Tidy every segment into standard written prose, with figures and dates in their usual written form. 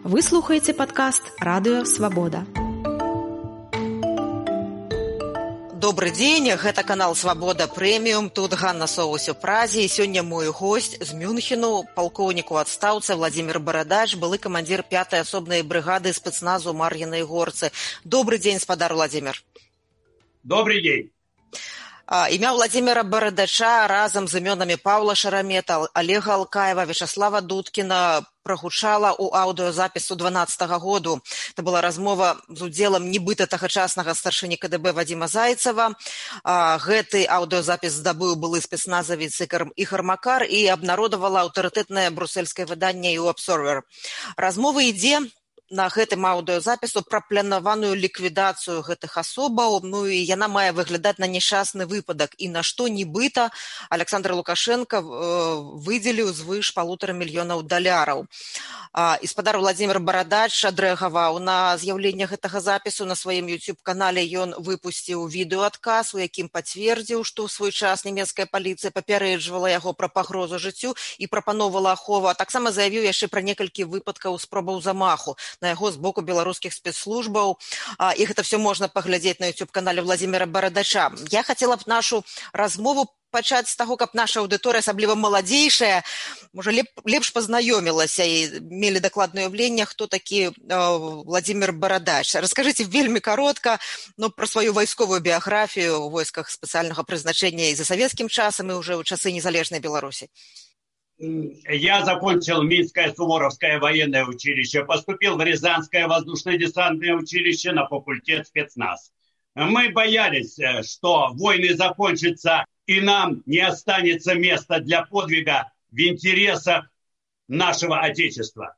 Вы слухаеце падкаст «Радыё Свабода». Добрый дзень, гэта канал «Свабода Прэміум», тут Ганна Соус у Празе, і сёння мой госць з Мюнхену, палкоўнік у адстаўцы Владзімір Барадач, былы камандзір 5-й асобнай брыгады спецназу Мар'їнай Горцы. Добрый дзень, спадар Владзімір. Добрый день. Імя Владзіміра Барадача разам з імёнамі Паўла Шарамета, Олега Алкаева, Вячаслава Дудкіна прагучала ў аўдыёзапісу 12-го году. Это была размова з удзелам нібыта тагачаснага старшыні КДБ Вадзіма Зайцева. Гэты аўдыёзапіс здабыў былы спецназавец Ігор Макар і абнародавала аўтарытэтнае брусельскае выданне «EU Observer». Размова ідзе на гэтым аўдыёзапісу пра планаваную ліквідацыю гэтых асобаў, і яна мае выглядаць на няшчасны выпадак, і на што нібыта Александр Лукашенко выдзеліў звыш $1,5 мільёна. І спадар Владзімір Барадач адрэагаваў на з'яўленне гэтага запісу. На сваім YouTube-канале ён выпусціў відэаадказ, у якім пацвердзіў, што ў свой час нямецкая паліцыя папярэджвала яго пра пагрозу жыццю і прапаноўвала ахову, а таксама заявіў яшчэ пра некалькі выпадкаў спробаў замаху на яго з боку беларускіх спецслужбаў. І гэта все можна паглядзець на YouTube-канале Владзіміра Барадача. Я хацела б нашу размову пачаць з таго, каб наша аўдыторыя, асабліва маладзейшая, можа, лепш пазнаёмілася і мелі дакладнае ўяўленне, хто такі Владзімір Барадач. Раскажыце вельмі каротка пра сваю вайсковую біяграфію ў войсках спецыяльнага прызначэння і за савецкім часам, і ўжо ў часы незалежнай Беларусі. Я закончил Минское Суворовское военное училище, поступил в Рязанское воздушно-десантное училище на факультет спецназ. Мы боялись, что войны закончатся, и нам не останется места для подвига в интересах нашего Отечества.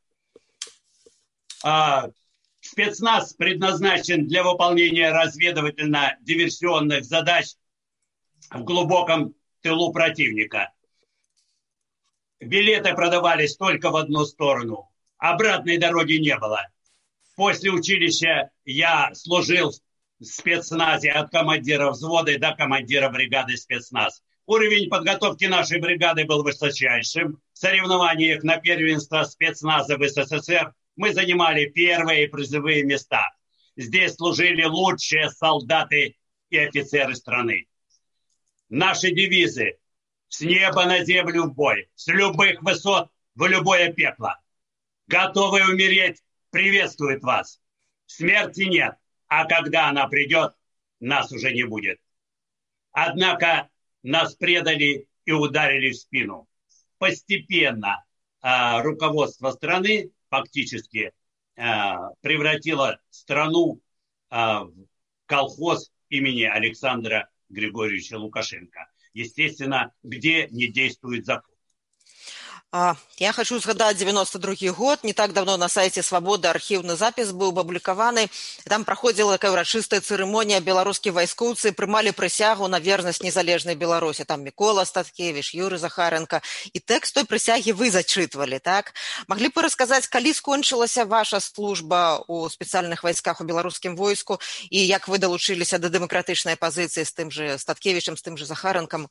Спецназ предназначен для выполнения разведывательно-диверсионных задач в глубоком тылу противника. Билеты продавались только в одну сторону. Обратной дороги не было. После училища я служил в спецназе от командира взвода до командира бригады спецназ. Уровень подготовки нашей бригады был высочайшим. В соревнованиях на первенство спецназа в СССР мы занимали первые призовые места. Здесь служили лучшие солдаты и офицеры страны. Наши девизы: с неба на землю в бой, с любых высот в любое пекло. Готовы умереть приветствует вас. Смерти нет, а когда она придет, нас уже не будет. Однако нас предали и ударили в спину. Постепенно руководство страны фактически превратило страну в колхоз имени Александра Григорьевича Лукашенко. Естественно, где не действует закон. Я хочу згадаць 92-й год. Не так давно на сайце «Свабода» архіўны запіс быў апублікаваны. Там праходзіла такая ўрачыстая цырымонія. Беларускія вайскоўцы прымалі прысягу на вернасць незалежнай Беларусі. Там Мікола Статкевіч, Юрый Захаренко. І тэкст той прысягі вы зачытвалі, так? Маглі б вы расказаць, калі скончылася ваша служба ў спецыяльных вайсках у беларускім войску і як вы далучыліся да дэмакратычнай пазіцыі з тым же Статкевічем, з тым же Захаренком?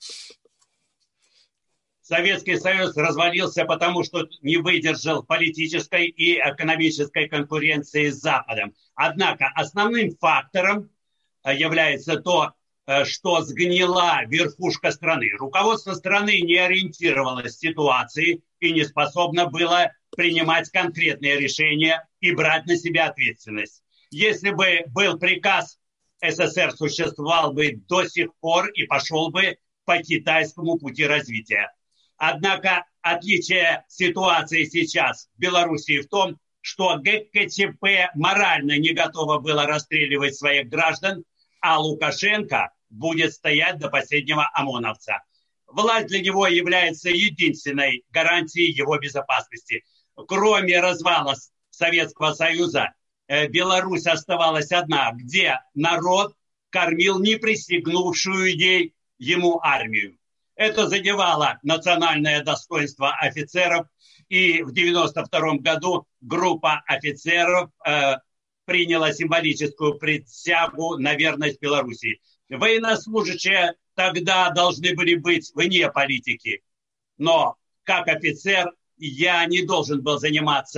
Советский Союз развалился, потому что не выдержал политической и экономической конкуренции с Западом. Однако основным фактором является то, что сгнила верхушка страны. Руководство страны не ориентировалось в ситуации и не способно было принимать конкретные решения и брать на себя ответственность. Если бы был приказ, СССР существовал бы до сих пор и пошел бы по китайскому пути развития. Однако отличие ситуации сейчас в Белоруссии в том, что ГКЧП морально не готово было расстреливать своих граждан, а Лукашенко будет стоять до последнего ОМОНовца. Власть для него является единственной гарантией его безопасности. Кроме развала Советского Союза, Беларусь оставалась одна, где народ кормил не пристегнувшую ей ему армию. Это задевало национальное достоинство офицеров, и в 1992 году группа офицеров приняла символическую присягу на верность Беларуси. Военнослужащие тогда должны были быть вне политики, но как офицер я не должен был заниматься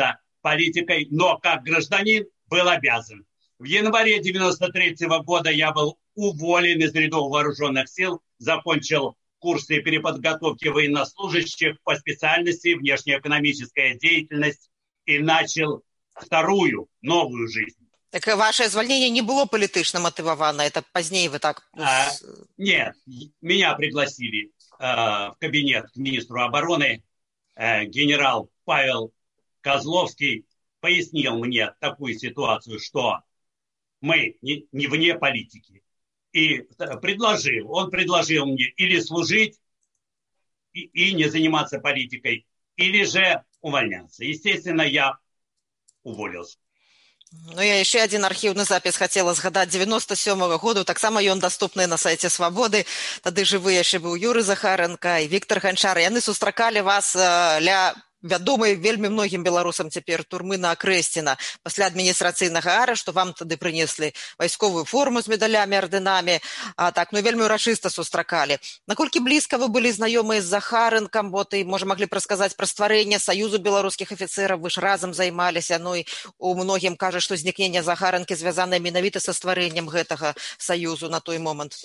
политикой, но как гражданин был обязан. В январе 1993 года я был уволен из рядов вооруженных сил, закончил курсы переподготовки военнослужащих по специальности внешнеэкономическая деятельность и начал вторую, новую жизнь. Так ваше звольнение не было политично мотивовано, это позднее вы так... Нет, меня пригласили в кабинет к министру обороны. Генерал Павел Козловский пояснил мне такую ситуацию, что мы не вне политики. И он предложил мне или служить и не заниматься политикой, или же увольняться. Естественно, я уволился. Ну, я еще один архивный запис хотела згадать 97-го году. Так само ён доступны на сайте Свободы. Тады жывы яшчэ быў Юры Захаренко и Віктор Ганчар. Яны сустракалі вас ля вядомай вельмі многім беларусам цяпер турмы на Акрэсціна. Пасля адміністрацыйнага арышту вам тады прынеслі вайсковую форму з медалямі, ардынамі. Так, ну вельмі ўрачыста сустракалі. Наколькі блізка вы былі знаёмыя з Захаренкам, бо ты, можа, маглі расказаць пра стварэнне Саюзу беларускіх афіцэраў, вы ж разам займаліся, ну і у многім кажа, што знікненне Захаренкі звязанае менавіта са стварэннем гэтага саюзу на той момант.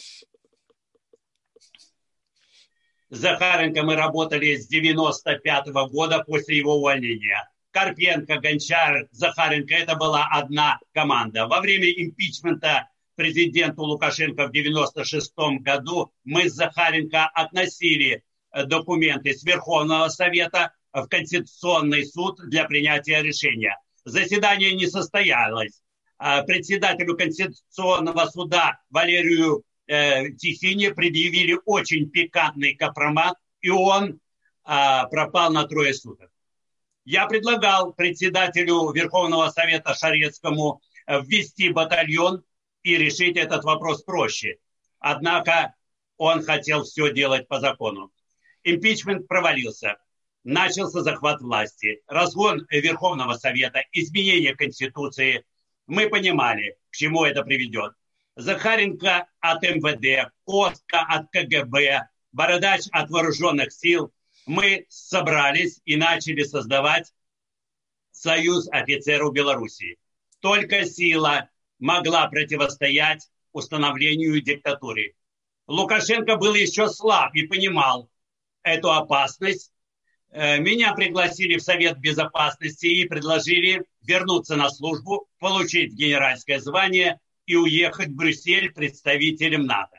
С Захаренко мы работали с 95 года после его увольнения. Карпенко, Гончар, Захаренко – это была одна команда. Во время импичмента президенту Лукашенко в 96 году мы с Захаренко относили документы с Верховного Совета в Конституционный суд для принятия решения. Заседание не состоялось. Председателю Конституционного суда Валерию Тихине предъявили очень пикантный компромат, и он пропал на 3 суток. Я предлагал председателю Верховного Совета Шарецкому ввести батальон и решить этот вопрос проще. Однако он хотел все делать по закону. Импичмент провалился. Начался захват власти, разгон Верховного Совета, изменение Конституции. Мы понимали, к чему это приведет. Захаренко от МВД, Костка от КГБ, Бородач от вооруженных сил. Мы собрались и начали создавать Союз офицеров Белоруссии. Только сила могла противостоять установлению диктатуры. Лукашенко был еще слаб и понимал эту опасность. Меня пригласили в Совет Безопасности и предложили вернуться на службу, получить генеральское звание и уехать в Брюссель представителем НАТО.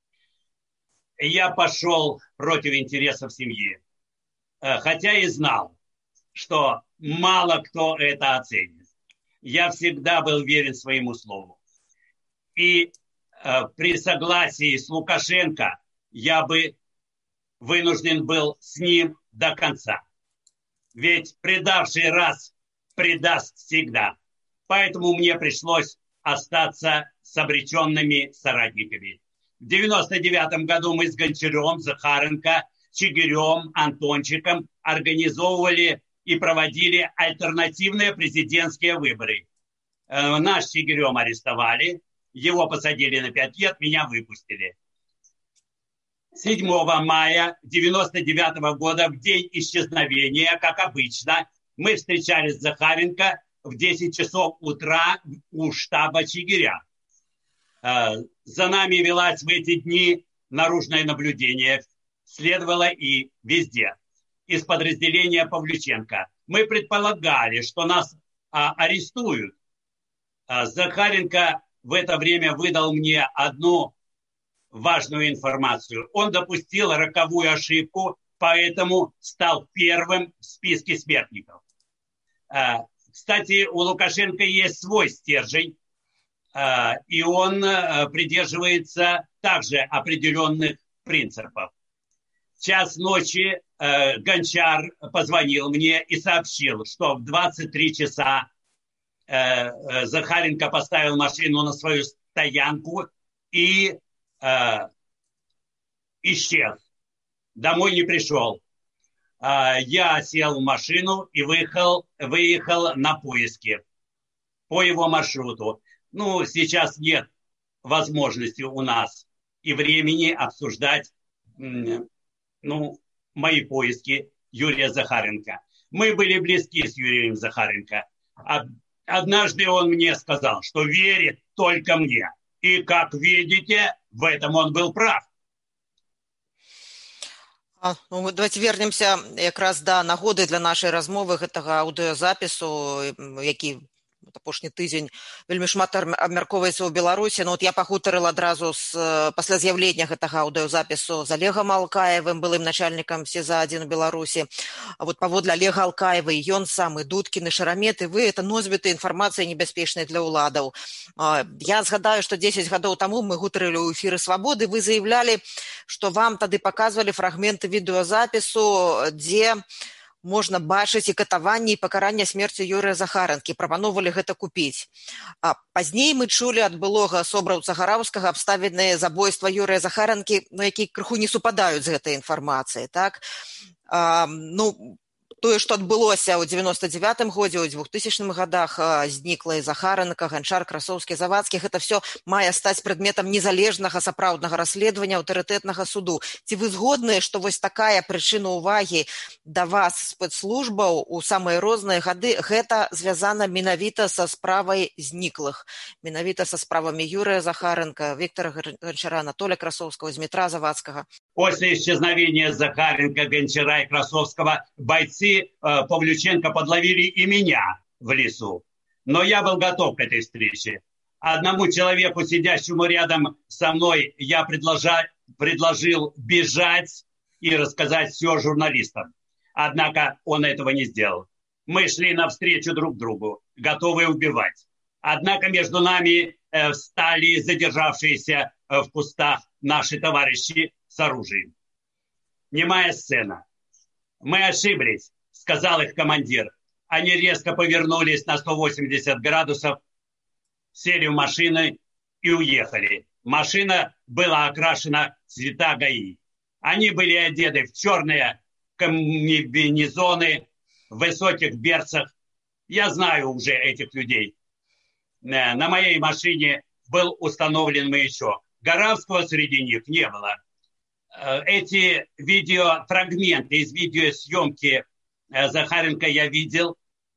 Я пошел против интересов семьи, хотя и знал, что мало кто это оценит. Я всегда был верен своему слову. И при согласии с Лукашенко я бы вынужден был с ним до конца. Ведь предавший раз предаст всегда. Поэтому мне пришлось остаться с обреченными соратниками. В 1999 году мы с Гончарем, Захаренко, Чигирем, Антончиком организовывали и проводили альтернативные президентские выборы. Наш Чигирем арестовали, его посадили на 5 лет, меня выпустили. 7 мая 1999 года, в день исчезновения, как обычно, мы встречались с Захаренко в 10 часов утра у штаба Чигиря. За нами велась в эти дни наружное наблюдение. Следовало и везде. Из подразделения Павлюченко. Мы предполагали, что нас арестуют. Захаренко в это время выдал мне одну важную информацию. Он допустил роковую ошибку, поэтому стал первым в списке смертников. Кстати, у Лукашенко есть свой стержень, и он придерживается также определенных принципов. В час ночи Гончар позвонил мне и сообщил, что в 23 часа Захаренко поставил машину на свою стоянку и исчез. Домой не пришел. Я сел в машину и выехал на поиски по его маршруту. Ну, сейчас нет возможности у нас и времени обсуждать мои поиски Юрия Захаренко. Мы были близки с Юрием Захаренко. Однажды он мне сказал, что верит только мне. И, как видите, в этом он был прав. Давайте вернемся якраз да нагоды для нашай размовы гэтага аўдыёзапісу, які апошні тыдзень вельмі шмат абмяркоўваецца ў Беларусі. Ну, я пагутарыла адразу пасля з'яўлення гэтага аўдыёзапісу з Олегам Алкаевым, былым начальнікам СІЗА-1 у Беларусі. Паводле Олега Алкаева, і ён сам, і Дудкін, і Шарамет, і вы, это носьбіты інфармацыі небяспечнай для ўладаў. Я згадаю, што 10 гадоў таму мы гутарылі ў эфіры «Свабоды», вы заявлялі, што вам тады паказвалі фрагменты відэазапісу, дзе можна бачыць і катаванне, і пакаранне смерці Юрыя Захаранкі. Прапаноўвалі гэта купіць. Пазней мы чулі ад былога собраўца Гараўскага абставіны забойства Юрыя Захаранкі, які крыху не супадаюць з гэтай інфармацыяй. Так? Тое, што адбылося ў 99-м годзе, ў 2000-х годах, знікла і Захаранка, Ганчар, Красоўскі, Завадскі, гэта все мае стаць прадметам незалежнага сапраўднага расследавання аўтарытэтнага суду. Ці вы згодныя, што вось такая прычына ўвагі да вас спецслужбаў у самыя розныя гады, гэта звязана менавіта са справай зніклых, менавіта са справамі Юрыя Захаранка, Виктора Гончара, Анатолия Красовского, Дмитра Завадского? После исчезновения Захаренко, Гончара и Красовского бойцы Павлюченко подловили и меня в лесу. Но я был готов к этой встрече. Одному человеку, сидящему рядом со мной, я предложил бежать и рассказать все журналистам. Однако он этого не сделал. Мы шли навстречу друг другу, готовые убивать. Однако между нами встали задержавшиеся в кустах наши товарищи с оружием. Немая сцена. Мы ошиблись, сказал их командир. Они резко повернулись на 180 градусов, сели в машины и уехали. Машина была окрашена в цвета ГАИ. Они были одеты в черные комбинезоны, в высоких берцах. Я знаю уже этих людей. На моей машине был установлен маячок. Гаравского среди них не было. Эти видеофрагменты из видеосъемки Захаренко я видел.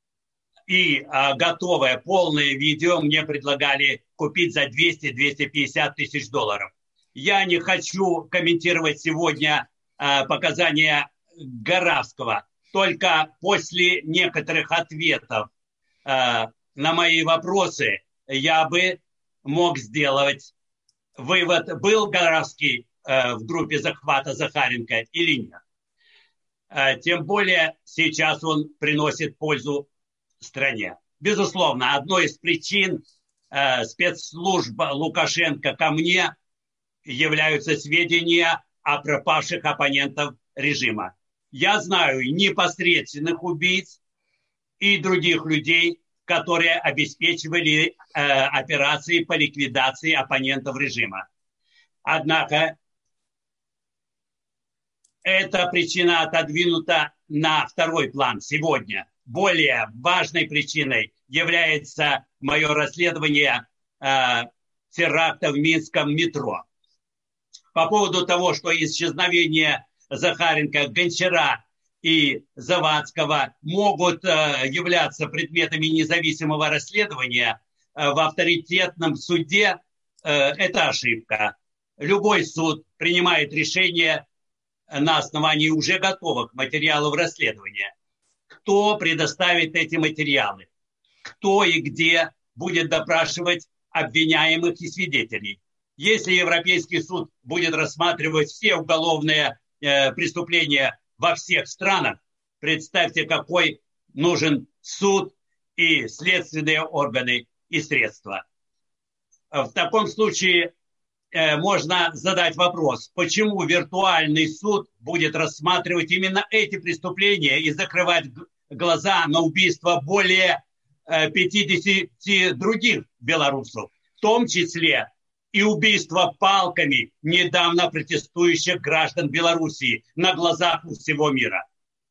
И готовое полное видео мне предлагали купить за 200-250 тысяч долларов. Я не хочу комментировать сегодня показания Гаравского. Только после некоторых ответов на мои вопросы я бы мог сделать вывод, был Гаравский в группе захвата Захаренко или нет. Тем более сейчас он приносит пользу стране. Безусловно, одной из причин спецслужб Лукашенко ко мне являются сведения о пропавших оппонентов режима. Я знаю непосредственных убийц и других людей, которые обеспечивали операции по ликвидации оппонентов режима. Однако эта причина отодвинута на второй план сегодня. Более важной причиной является мое расследование теракта в Минском метро. По поводу того, что исчезновение Захаренко, Гончара и Завадского могут являться предметами независимого расследования в авторитетном суде, это ошибка. Любой суд принимает решение на основании уже готовых материалов расследования. Кто предоставит эти материалы? Кто и где будет допрашивать обвиняемых и свидетелей? Если Европейский суд будет рассматривать все уголовные преступления во всех странах, представьте, какой нужен суд и следственные органы и средства. В таком случае можно задать вопрос, почему виртуальный суд будет рассматривать именно эти преступления и закрывать глаза на убийство более 50 других белорусов, в том числе и убийство палками недавно протестующих граждан Белоруссии на глазах у всего мира.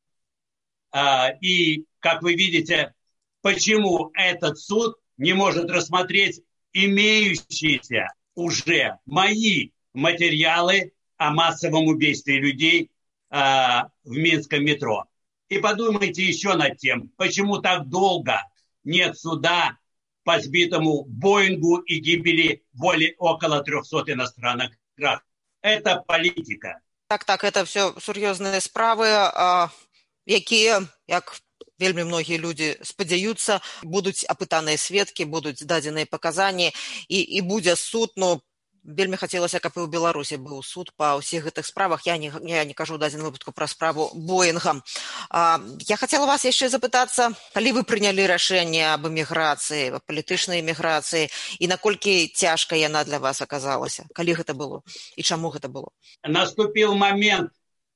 И, как вы видите, почему этот суд не может рассмотреть имеющиеся уже мои материалы о массовом убийстве людей в Минском метро. И подумайте еще над тем, почему так долго нет суда по сбитому Боингу и гибели около 300 иностранных граждан. Это политика. Так, это все сур'ёзныя справы, якія, як вельмі многія людзі спадзяюцца, будуць апытаныя сведкі, будуць дадзеныя паказанні, і будзе суд. Ну, вельмі хацелася, каб і ў Беларусі быў суд па ўсіх гэтых справах. Я не кажу ў дадзеным выпадку пра справу Боінга. Я хацела вас яшчэ запытацца, калі вы прынялі рашэнне аб эміграцыі, аб палітычнай эміграцыі, і наколькі цяжка яна для вас аказалася? Калі гэта было? І чаму гэта было? Наступил момент,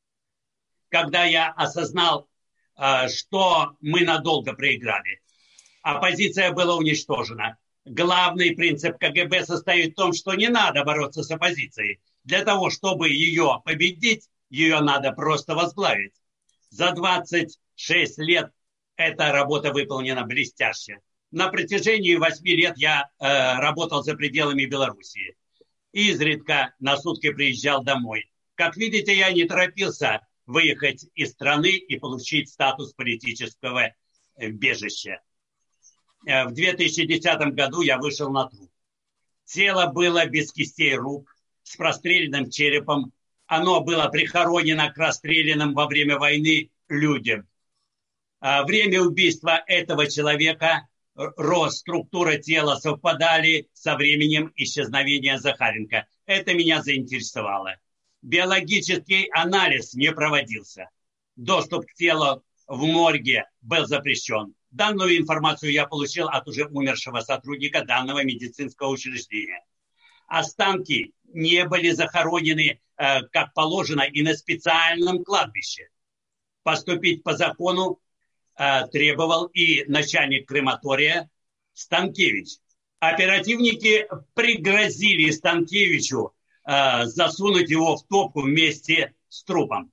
когда я осознал, что мы надолго проиграли. Оппозиция была уничтожена. Главный принцип КГБ состоит в том, что не надо бороться с оппозицией. Для того, чтобы ее победить, ее надо просто возглавить. За 26 лет эта работа выполнена блестяще. На протяжении 8 лет я работал за пределами Белоруссии. Изредка на сутки приезжал домой. Как видите, я не торопился выехать из страны и получить статус политического бежища. В 2010 году я вышел на труп. Тело было без кистей рук, с простреленным черепом. Оно было прихоронено к расстрелянным во время войны людям. Время убийства этого человека, рост, структура тела совпадали со временем исчезновения Захаренко. Это меня заинтересовало. Биологический анализ не проводился. Доступ к телу в морге был запрещен. Данную информацию я получил от уже умершего сотрудника данного медицинского учреждения. Останки не были захоронены, как положено, и на специальном кладбище. Поступить по закону требовал и начальник крематория Станкевич. Оперативники пригрозили Станкевичу засунуть его в топку вместе с трупом.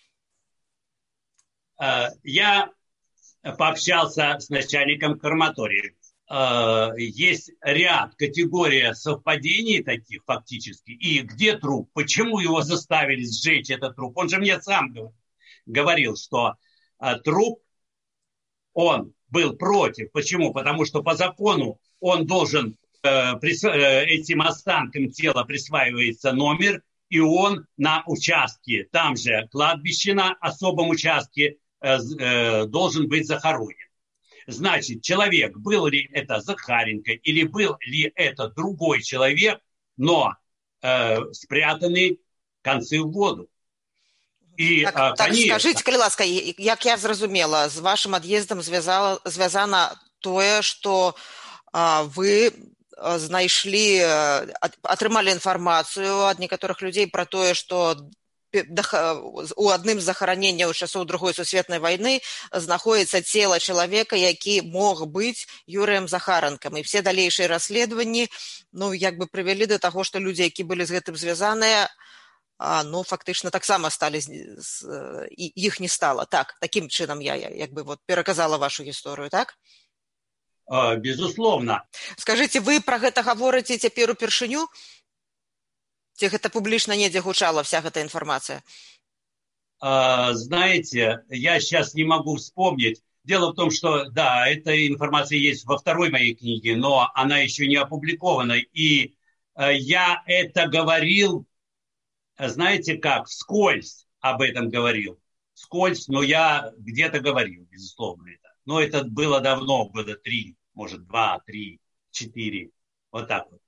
Я пообщался с начальником крематория. Есть ряд, категория совпадений таких фактически. И где труп? Почему его заставили сжечь этот труп? Он же мне сам говорил, что труп, он был против. Почему? Потому что по закону он должен, этим останкам тела присваивается номер, и он на участке, там же кладбище на особом участке, должен быть захоронен. Значит, человек, был ли это Захаренко или был ли это другой человек, но спрятаны концы в воду. І, так, скажіть, калі ласка, як я зразумела, з вашим ад'ездам звязана тое, што вы знайшлі, атрымалі інфармацыю ад некаторых людзей пра тое, што у адным з захараненняў часоў Другой сусветнай вайны знаходзіцца цела чалавека, які мог быць Юрыем Захаранкам. І все далейшыя расследаванні, прывялі да таго, што людзі, які былі з гэтым звязаныя, фактычна таксама сталі, іх не стала. Так, такім чынам я пераказала вашу гісторыю, так? Безусловно. Скажыце, вы пра гэта гаворыце цяпер упершыню? Ці гэта публічна недзе гучала вся эта информация? Знаете, я сейчас не могу вспомнить. Дело в том, что, да, эта информация есть во второй моей книге, но она еще не опубликована. И я это говорил, знаете как, вскользь об этом говорил. Вскользь, но я где-то говорил, безусловно, это. Но это было давно, года 3, может, 2, 3, 4, вот так вот.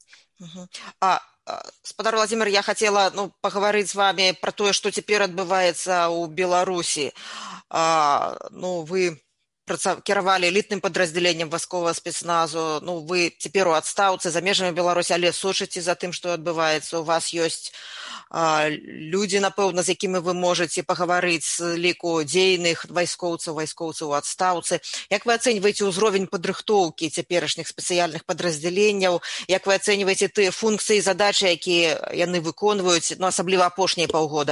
Спадар Владимир, я хотела поговорить с вами про то, что теперь отбывается у Беларуси. Вы кіравалі элітным падраздзяленнем вайсковага спецназу, вы цяпер у адстаўцы за межамі Беларусі, але сочыце за тым, што адбываецца. У вас ёсць людзі, напэўна, з якімі вы можаце пагаварыць з ліку дзейных вайскоўцаў у адстаўцы. Як вы ацэньваеце ўзровень падрыхтоўкі цяперашніх спецыяльных падраздзяленняў? Як вы ацэньваеце тыя функцыі і задачы, якія яны выконваюць, асабліва апошнія паўгода?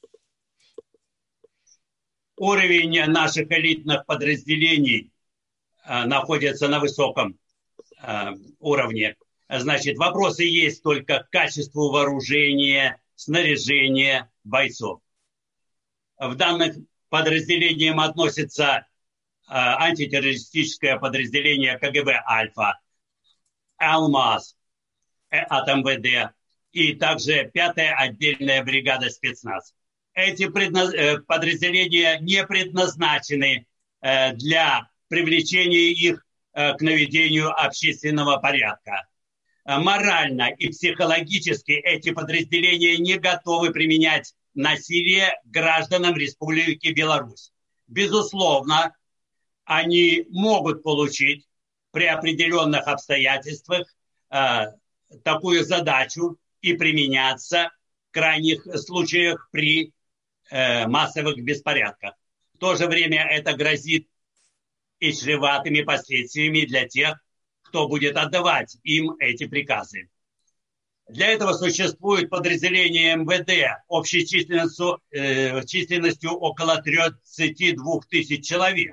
Уровень наших элитных подразделений находится на высоком уровне. Значит, вопросы есть только к качеству вооружения, снаряжения бойцов. В данных подразделениях относятся антитеррористическое подразделение КГБ «Альфа», «Алмаз» от МВД и также 5-я отдельная бригада спецназ. Эти подразделения не предназначены для привлечения их к наведению общественного порядка. Морально и психологически эти подразделения не готовы применять насилие гражданам Республики Беларусь. Безусловно, они могут получить при определенных обстоятельствах такую задачу и применяться в крайних случаях при массовых беспорядках. В то же время это грозит и чреватыми последствиями для тех, кто будет отдавать им эти приказы. Для этого существует подразделение МВД общей численностью около 32 тысяч человек.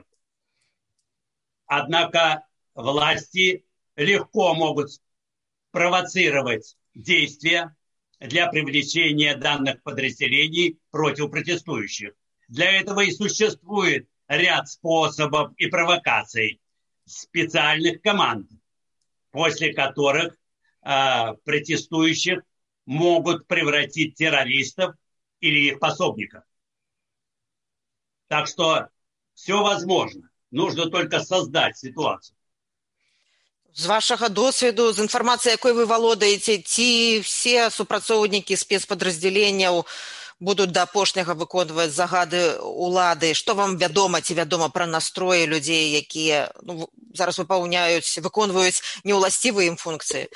Однако власти легко могут провоцировать действия для привлечения данных подразделений против протестующих. Для этого и существует ряд способов и провокаций специальных команд, после которых протестующих могут превратить в террористов или их пособников. Так что все возможно. Нужно только создать ситуацию. З вашага досвіду, з інфармацыі, якой вы валодаеце, ці все супрацоўнікі спецпадраздзяленняў будуць да апошняга выконваць загады ўлады? Што вам вядома, ці вядома пра настроі людзей, якія зараз выконваюць неўласцівыя ім функцыі?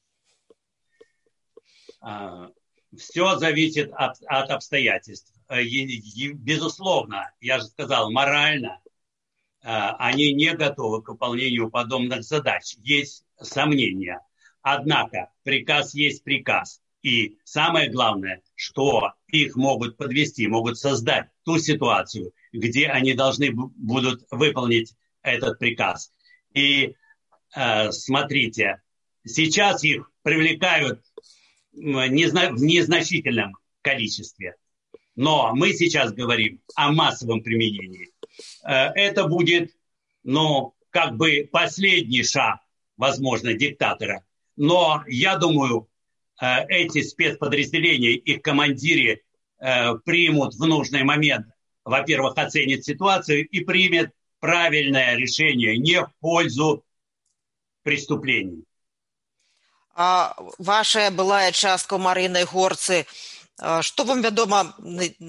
Все зависит от обстоятельств. Безусловно, я же сказал, морально они не готовы к выполнению подобных задач. Есть сомнения. Однако приказ есть приказ. И самое главное, что их могут подвести, могут создать ту ситуацию, где они должны будут выполнить этот приказ. И смотрите, сейчас их привлекают в незначительном количестве. Но мы сейчас говорим о массовом применении. Это будет, как бы последний шаг, возможно, диктатора. Но я думаю, эти спецподразделения, их командиры примут в нужный момент, во-первых, оценят ситуацию и примут правильное решение не в пользу преступлений. А ваша былая частка ў Марыйнай Горцы, што вам вядома, на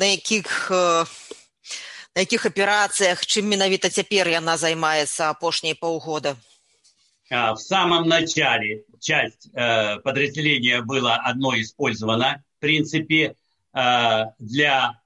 якіх аперациях, чым менавіта цяпер яна займаецца апошнія паўгода? В самом начале часть подразделения была одной использована, в принципе, для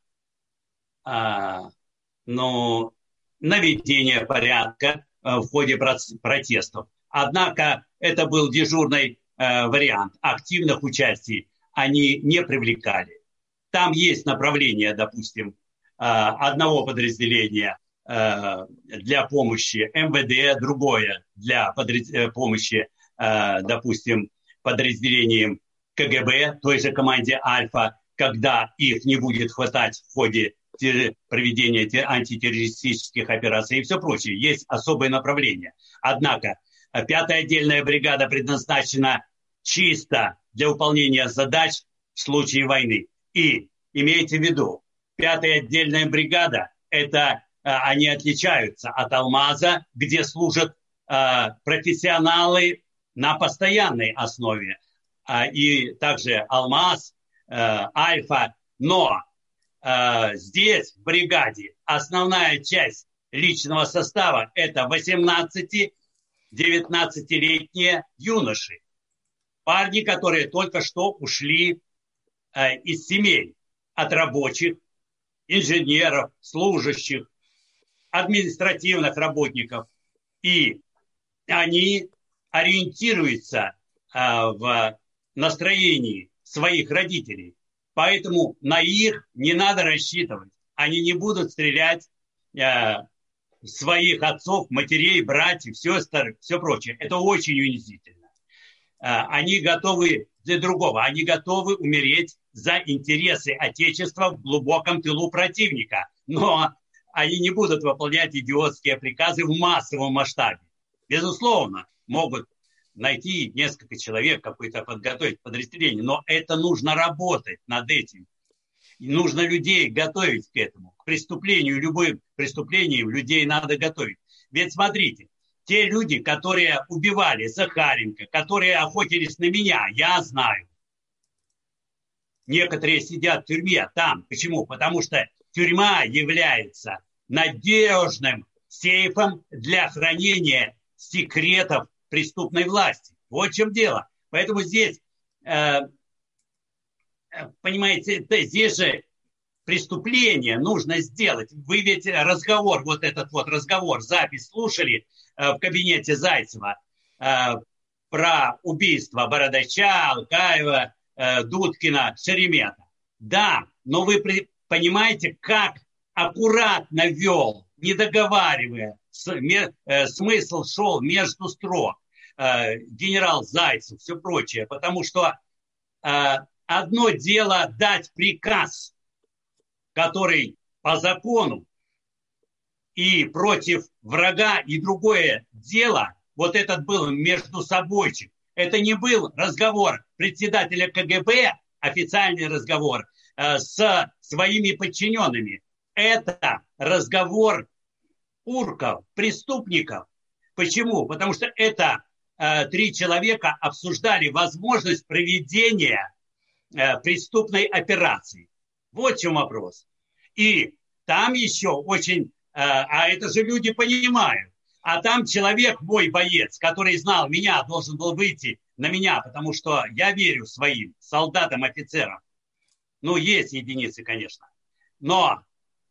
наведения порядка в ходе протестов. Однако это был дежурный вариант. Активных участий они не привлекали. Там есть направление, допустим, одного подразделения для помощи МВД, другое для помощи, допустим, подразделениям КГБ, той же команде «Альфа», когда их не будет хватать в ходе проведения антитеррористических операций и все прочее. Есть особое направление. Однако 5-я отдельная бригада предназначена чисто для выполнения задач в случае войны. И имейте в виду, 5-я отдельная бригада, они отличаются от «Алмаза», где служат профессионалы на постоянной основе. И также «Алмаз», «Альфа». Но здесь, в бригаде, основная часть личного состава – это 18-19-летние юноши. Парни, которые только что ушли из семей, от рабочих, инженеров, служащих, административных работников. И они ориентируются в настроении своих родителей. Поэтому на их не надо рассчитывать. Они не будут стрелять своих отцов, матерей, братьев, сестер, все прочее. Это очень унизительно. Они готовы для другого. Они готовы умереть за интересы Отечества в глубоком тылу противника. Но они не будут выполнять идиотские приказы в массовом масштабе. Безусловно, могут найти несколько человек, какое-то подготовить подразделение, но это нужно работать над этим. И нужно людей готовить к этому. К преступлению, любым преступлениям людей надо готовить. Ведь смотрите, те люди, которые убивали Захаренко, которые охотились на меня, я знаю. Некоторые сидят в тюрьме там. Почему? Потому что тюрьма является надежным сейфом для хранения секретов преступной власти. Вот в чем дело. Поэтому здесь, понимаете, здесь же преступление нужно сделать. Вы ведь разговор, вот этот вот разговор, запись слушали в кабинете Зайцева про убийство Бородача, Алкаева, Дудкина, Шеремета. Да, но вы понимаете, как аккуратно вел, не договаривая, смысл шел между строк. Генерал Зайцев, все прочее. Потому что одно дело дать приказ, который по закону и против врага, и другое дело, вот этот был между собойчик. Это не был разговор председателя КГБ, официальный разговор с своими подчиненными. Это разговор урков, преступников. Почему? Потому что это 3 человека обсуждали возможность проведения преступной операции. Вот в чем вопрос. И там еще очень... А это же люди понимают. А там человек, мой боец, который знал меня, должен был выйти на меня, потому что я верю своим солдатам, офицерам. Ну, есть единицы, конечно. Но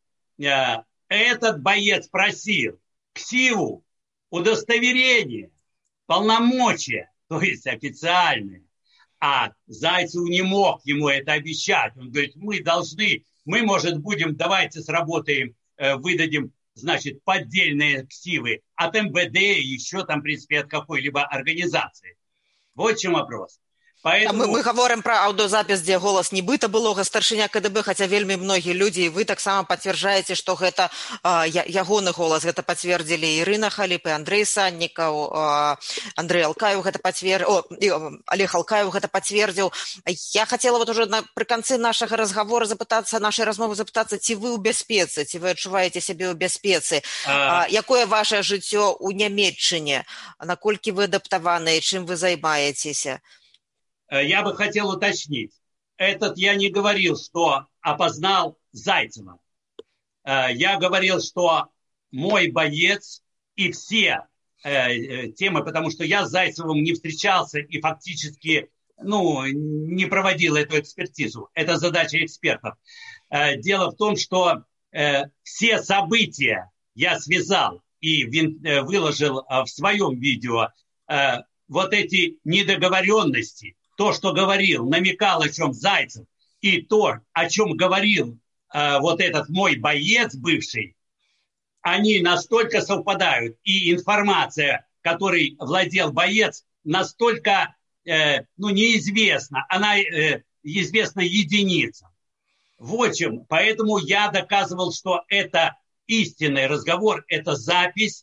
этот боец просил ксиву, удостоверение, полномочия, то есть официальные. А Зайцев не мог ему это обещать. Он говорит, мы, может, давайте сработаем, выдадим, значит, поддельные ксивы от МВД и еще там, в принципе, от какой-либо организации. Вот в чем вопрос. Поэтому... Мы говорим про аудиозапись, где голос нібыта былога старшыня КДБ, хотя вельмі многие люди, и вы таксама подтверждаете, что это ягоны голос. Это подтвердили Ирина Халип, и Андрей Санников, Андрей Алкаев, Олег Алкаев это подтвердил. Я хотела вот уже при конце нашего разговора нашей размовы запытаться, ці вы ў бяспецы, ці вы адчуваеце сябе ў бяспецы. Якое ваше жыццё ў Нямецчыне? Наколькі вы адаптаваныя, чым вы займаецеся? Я бы хотел уточнить. Я не говорил, что опознал Зайцева. Я говорил, что мой боец и все темы, потому что я с Зайцевым не встречался и фактически не проводил эту экспертизу. Это задача экспертов. Дело в том, что все события я связал и выложил в своем видео. Вот эти недоговоренности, то, что говорил, намекал, о чем Зайцев, и то, о чем говорил вот этот мой боец бывший, они настолько совпадают. И информация, которой владел боец, настолько неизвестна. Она известна единицам. Вот чем. Поэтому я доказывал, что это истинный разговор, это запись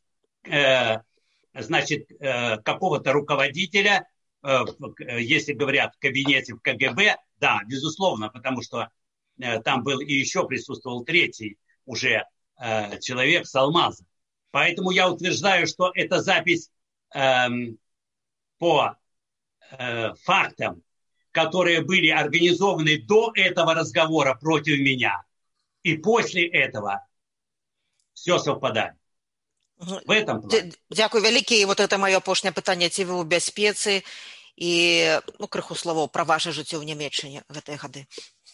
какого-то руководителя, если говорят в кабинете в КГБ, да, безусловно, потому что там был и еще присутствовал 3-й уже человек с Алмаза. Поэтому я утверждаю, что эта запись по фактам, которые были организованы до этого разговора против меня, и после этого все совпадает. В этом плане. Дякую вялікі. І вот это маё апошняе пытанне, ці вы ў бяспецы і крыху словаў пра ваше жыццё ў Нямецчыне гэтыя гады.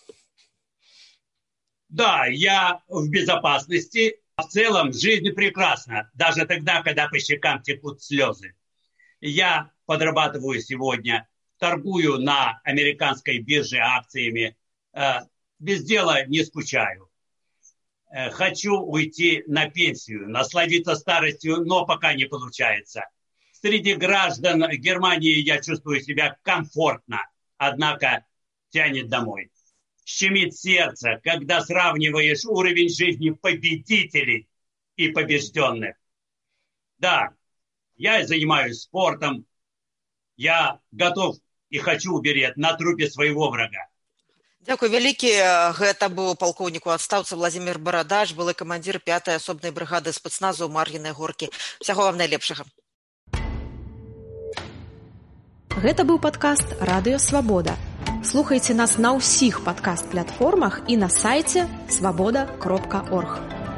Да, я в безопасности. В целом жизнь прекрасна, даже тогда, когда по щекам текут слезы. Я подрабатываю сегодня, торгую на американской бирже акциями, без дела не скучаю. Хочу уйти на пенсию, насладиться старостью, но пока не получается. Среди граждан Германии я чувствую себя комфортно, однако тянет домой. щемит сердце, когда сравниваешь уровень жизни победителей и побежденных. Да, я занимаюсь спортом, я готов и хочу умереть на трупе своего врага. Дзякуй вялікі. Гэта быў палкоўнік у адстаўцы Владзімір Барадач, былы камандзір 5-й асобнай брыгады спецназу Мар'інай Горкі. Усяго вам найлепшага. Гэта быў падкаст «Радыё Свабода». Слухайце нас на ўсіх падкаст-платформах і на сайце свабода.орг.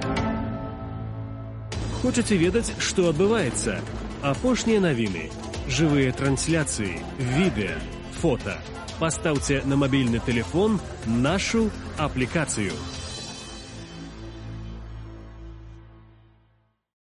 Хочаце ведаць, што адбываецца? Апошнія навіны, жывыя трансляцыі, відэа, фота. Пастаўце на мабільны тэлефон нашу аплікацыю.